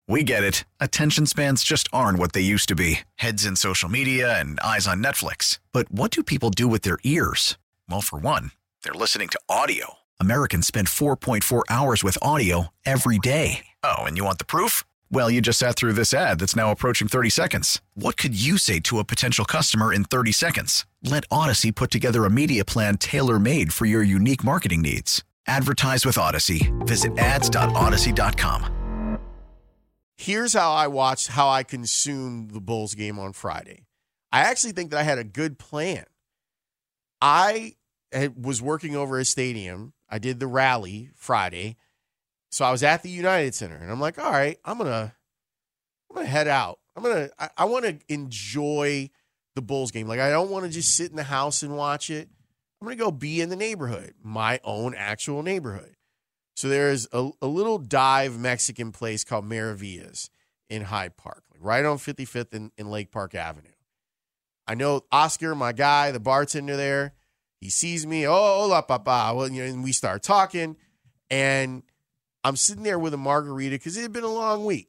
We get it. Attention spans just aren't what they used to be. Heads in social media and eyes on Netflix. But what do people do with their ears? Well, for one, they're listening to audio. Americans spend 4.4 hours with audio every day. Oh, and you want the proof? Well, you just sat through this ad that's now approaching 30 seconds. What could you say to a potential customer in 30 seconds? Let Odyssey put together a media plan tailor-made for your unique marketing needs. Advertise with Odyssey. Visit ads.odyssey.com. Here's how I consumed the Bulls game on Friday. I actually think that I had a good plan. I was working over a stadium. I did the rally Friday. So I was at the United Center, and I'm like, all right, I'm gonna head out. I want to enjoy the Bulls game. Like, I don't want to just sit in the house and watch it. I'm going to go be in the neighborhood, my own actual neighborhood. So there's a little dive Mexican place called Maravillas in Hyde Park, like right on 55th in Lake Park Avenue. I know Oscar, my guy, the bartender there. He sees me. Oh, hola, papa. Well, and we start talking, and I'm sitting there with a margarita because it had been a long week.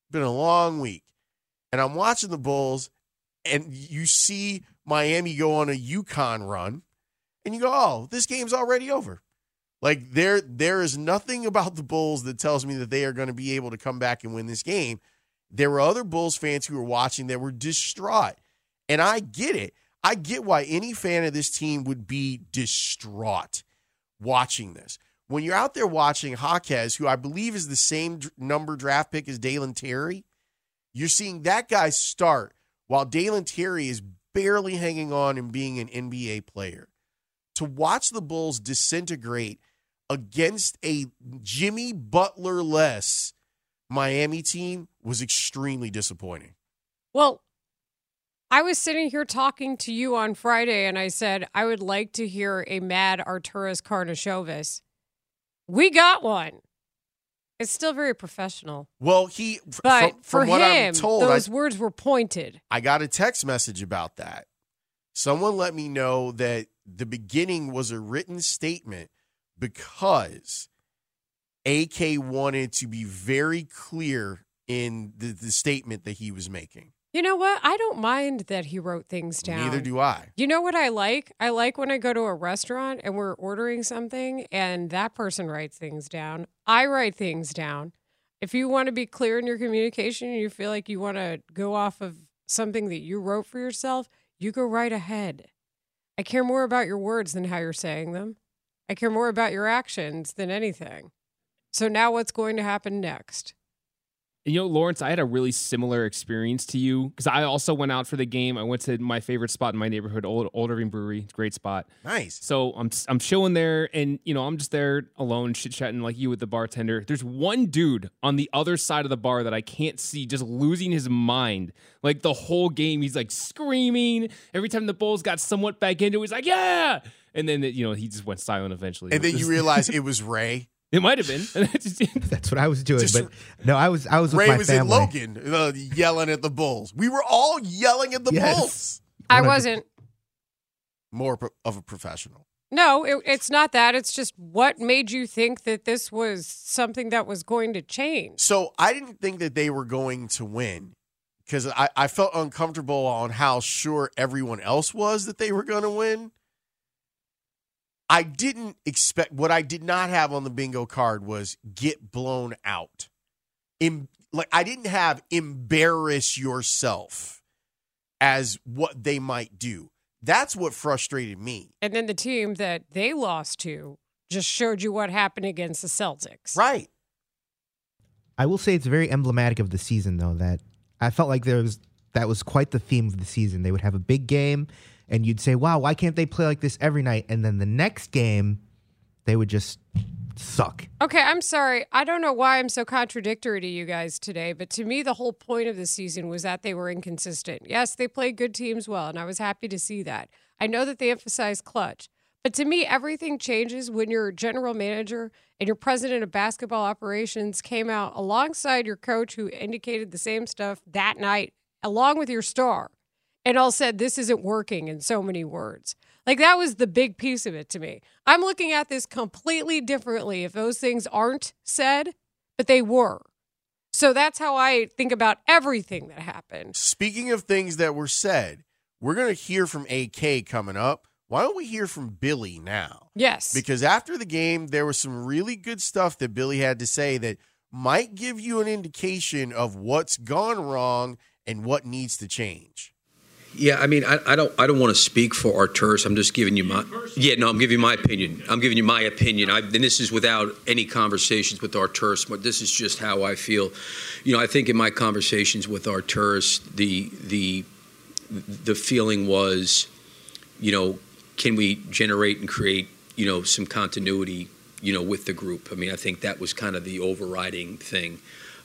And I'm watching the Bulls, and you see Miami go on a UConn run, and you go, oh, this game's already over. Like, there is nothing about the Bulls that tells me that they are going to be able to come back and win this game. There were other Bulls fans who were watching that were distraught. And I get it. I get why any fan of this team would be distraught watching this. When you're out there watching Jaquez, who I believe is the same number draft pick as Dalen Terry, you're seeing that guy start while Dalen Terry is barely hanging on and being an NBA player. To watch the Bulls disintegrate against a Jimmy Butler-less Miami team was extremely disappointing. Well, I was sitting here talking to you on Friday, and I said I would like to hear a mad Arturas Karnisovas. We got one. It's still very professional. Well, but from what him, I'm told, those words were pointed. I got a text message about that. Someone let me know that the beginning was a written statement because AK wanted to be very clear in the statement that he was making. You know what? I don't mind that he wrote things down. Neither do I. You know what I like? I like when I go to a restaurant and we're ordering something and that person writes things down. I write things down. If you want to be clear in your communication and you feel like you want to go off of something that you wrote for yourself, you go right ahead. I care more about your words than how you're saying them. I care more about your actions than anything. So now what's going to happen next? You know, Lawrence, I had a really similar experience to you because I also went out for the game. I went to my favorite spot in my neighborhood, Old Irving Brewery. It's a great spot. Nice. So I'm chilling there, and I'm just there alone, chit-chatting like you with the bartender. There's one dude on the other side of the bar that I can't see, just losing his mind. Like the whole game, he's like screaming. Every time the Bulls got somewhat back into it, he's like, yeah! And then, he just went silent eventually. And then you realize it was Ray. It might have been. That's what I was doing. But no, I was with Ray my was family. in Logan yelling at the Bulls. We were all yelling at the Bulls. I wasn't. More of a professional. No, it's not that. It's just what made you think that this was something that was going to change? So I didn't think that they were going to win because I felt uncomfortable on how sure everyone else was that they were going to win. I didn't expect, what I did not have on the bingo card was get blown out. I didn't have embarrass yourself as what they might do. That's what frustrated me. And then the team that they lost to just showed you what happened against the Celtics. Right. I will say it's very emblematic of the season, though, that I felt like that was quite the theme of the season. They would have a big game, and you'd say, wow, why can't they play like this every night? And then the next game, they would just suck. Okay, I'm sorry. I don't know why I'm so contradictory to you guys today, but to me, the whole point of the season was that they were inconsistent. Yes, they played good teams well, and I was happy to see that. I know that they emphasize clutch, but to me, everything changes when your general manager and your president of basketball operations came out alongside your coach who indicated the same stuff that night, along with your star, and all said, this isn't working in so many words. Like, that was the big piece of it to me. I'm looking at this completely differently if those things aren't said, but they were. So that's how I think about everything that happened. Speaking of things that were said, we're going to hear from AK coming up. Why don't we hear from Billy now? Yes. Because after the game, there was some really good stuff that Billy had to say that might give you an indication of what's gone wrong and what needs to change. Yeah, I mean, I don't want to speak for Arturas. I'm just giving you my I'm giving you my opinion. I'm giving you my opinion. And this is without any conversations with Arturas, but this is just how I feel. I think in my conversations with Arturas, the feeling was, can we generate and create, some continuity, with the group? I mean, I think that was kind of the overriding thing.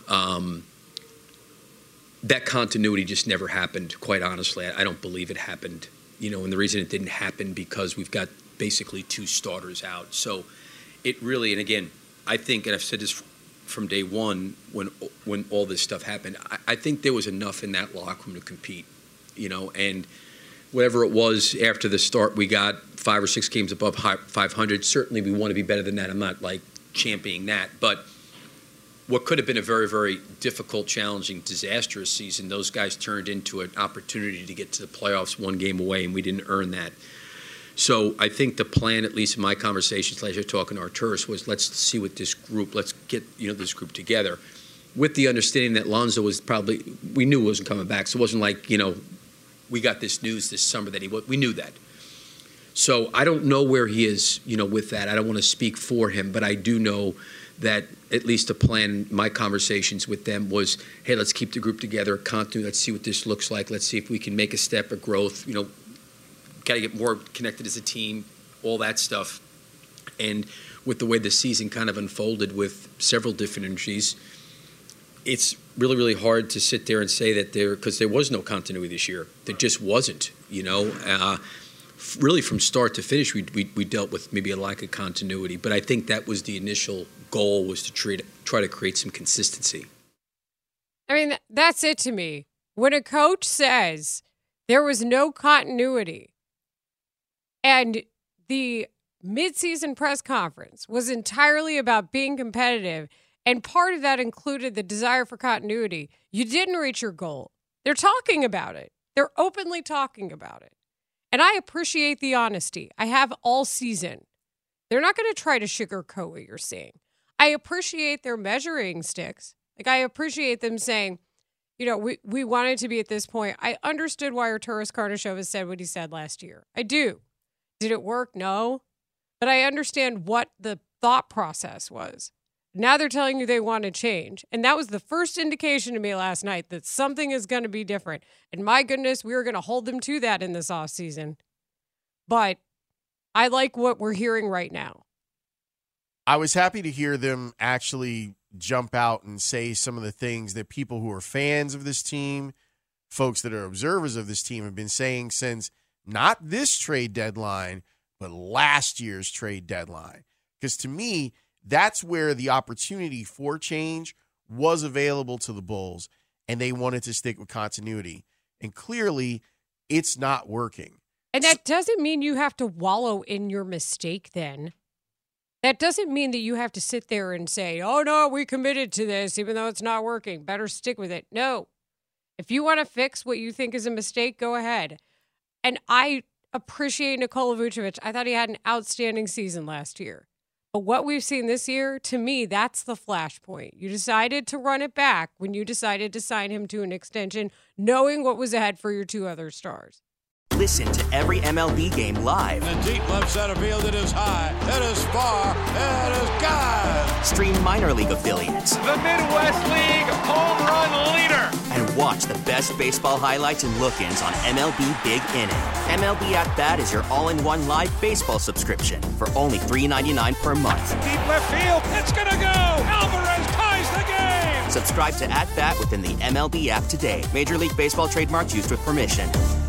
That continuity just never happened, quite honestly. I don't believe it happened, and the reason it didn't happen because we've got basically 2 starters out. So it really, and again, I think, and I've said this from day one when all this stuff happened, I think there was enough in that locker room to compete, and whatever it was after the start, we got 5 or 6 games above 500. Certainly we want to be better than that. I'm not championing that, but what could have been a very, very difficult, challenging, disastrous season, those guys turned into an opportunity to get to the playoffs 1 game away, and we didn't earn that. So I think the plan, at least in my conversations last year talking to Arturas, was let's see what this group, let's get this group together, with the understanding that Lonzo was probably, we knew he wasn't coming back, so it wasn't like, we got this news this summer that we knew that. So I don't know where he is, with that. I don't want to speak for him, but I do know that at least the plan, my conversations with them was, hey, let's keep the group together, continue, let's see what this looks like, let's see if we can make a step of growth, got to get more connected as a team, all that stuff. And with the way the season kind of unfolded with several different injuries, it's really, really hard to sit there and say that because there was no continuity this year. There just wasn't, really from start to finish, we dealt with maybe a lack of continuity. But I think that was the initial goal, was to try to create some consistency. I mean, that's it to me. When a coach says there was no continuity and the midseason press conference was entirely about being competitive, and part of that included the desire for continuity, you didn't reach your goal. They're talking about it. They're openly talking about it. And I appreciate the honesty. I have all season. They're not going to try to sugarcoat what you're seeing. I appreciate their measuring sticks. I appreciate them saying, we wanted to be at this point. I understood why Arturas Karnisovas said what he said last year. I do. Did it work? No. But I understand what the thought process was. Now they're telling you they want to change. And that was the first indication to me last night that something is going to be different. And my goodness, we were going to hold them to that in this offseason. But I like what we're hearing right now. I was happy to hear them actually jump out and say some of the things that people who are fans of this team, folks that are observers of this team, have been saying since not this trade deadline, but last year's trade deadline. Because to me, that's where the opportunity for change was available to the Bulls, and they wanted to stick with continuity. And clearly, it's not working. And that doesn't mean you have to wallow in your mistake then. That doesn't mean that you have to sit there and say, oh, no, we committed to this, even though it's not working. Better stick with it. No. If you want to fix what you think is a mistake, go ahead. And I appreciate Nikola Vucevic. I thought he had an outstanding season last year. But what we've seen this year, to me, that's the flashpoint. You decided to run it back when you decided to sign him to an extension, knowing what was ahead for your 2 other stars. Listen to every MLB game live. In the deep left center field, it is high, it is far, it is gone. Stream minor league affiliates. The Midwest League home run leader. And watch the best baseball highlights and look-ins on MLB Big Inning. MLB At Bat is your all-in-one live baseball subscription for only $3.99 per month. Deep left field, it's gonna go. Alvarez ties the game. Subscribe to At Bat within the MLB app today. Major League Baseball trademarks used with permission.